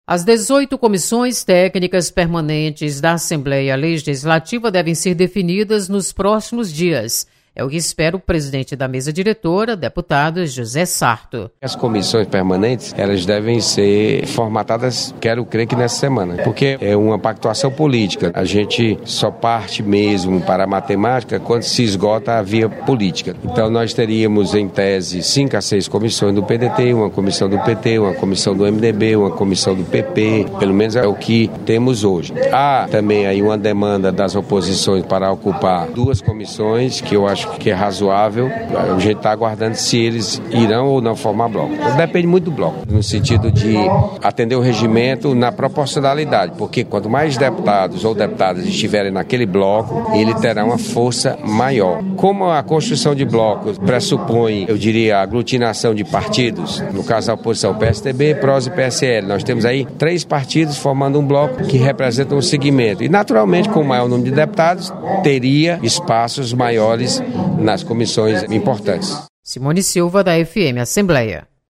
As 18 comissões técnicas permanentes da Assembleia Legislativa devem ser definidas nos próximos dias. É o que espera o presidente da mesa diretora, deputado José Sarto. As comissões permanentes, elas devem ser formatadas, quero crer que nessa semana, porque é uma pactuação política. A gente só parte mesmo para a matemática quando se esgota a via política. Então nós teríamos, em tese, 5 a 6 comissões do PDT, uma comissão do PT, uma comissão do MDB, uma comissão do PP, pelo menos é o que temos hoje. Há também aí uma demanda das oposições para ocupar 2 comissões, que eu acho que é razoável. A gente está aguardando se eles irão ou não formar bloco. Então, depende muito do bloco, no sentido de atender o regimento na proporcionalidade, porque quanto mais deputados ou deputadas estiverem naquele bloco, ele terá uma força maior. Como a construção de blocos pressupõe, eu diria, a aglutinação de partidos, no caso da oposição, PSDB, PROS e PSL, nós temos aí 3 partidos formando um bloco que representam um segmento. E, naturalmente, com o maior número de deputados, teria espaços maiores nas comissões importantes. Simone Silva, da FM Assembleia.